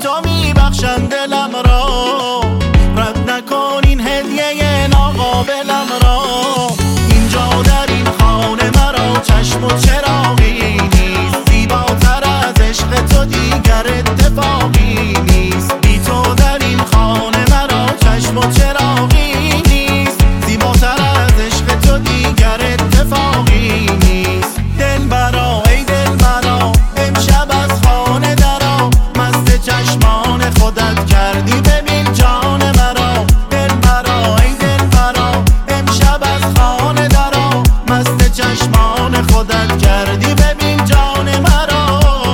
تو میبخشم دلم را، رد نکن این هدیه ناقابلم را. اینجا در این خانه مرا چشم و چراغی نیست، زیباتر از عشق تو دیگر اتفاقی نیست. بی تو در این خانه مرا چشم و چراغی نیست، زیباتر از عشق تو دیگر اتفاقی نیست. دلبرا ای دلبرا امشب از خانه درآ، مست چشمان خودت کردی ببین جان مرا. دلبرا ای دلبرا امشب از خانه درآ، مست چشمان خودت کردی ببین جان مرا.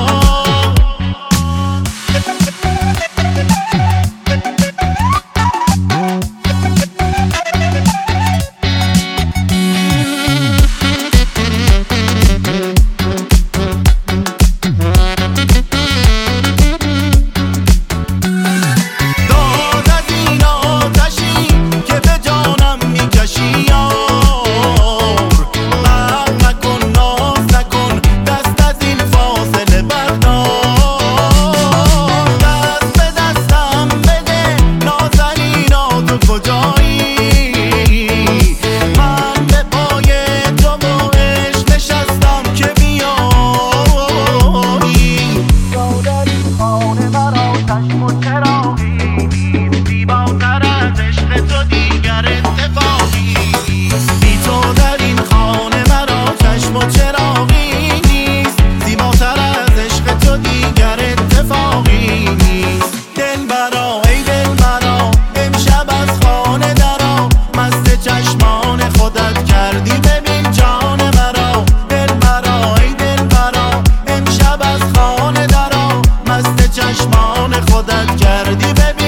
چشمان خودت کردی ببین جان مرا. دلبرا ای دلبرا امشب از خانه درآ، مست چشمان خودت کردی ببین